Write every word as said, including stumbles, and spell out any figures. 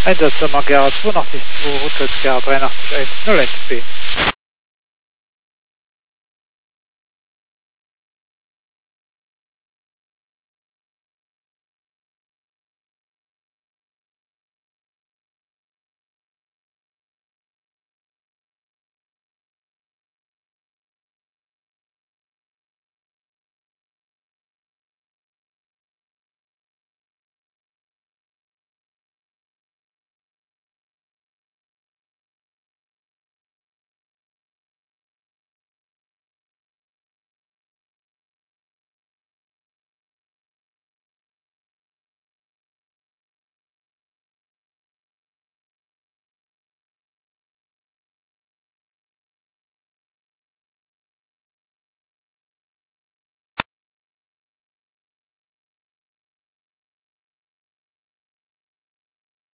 Einsatznummer Gera zweiundachtzig zwei, Route Gera dreiundachtzig eins null eins B.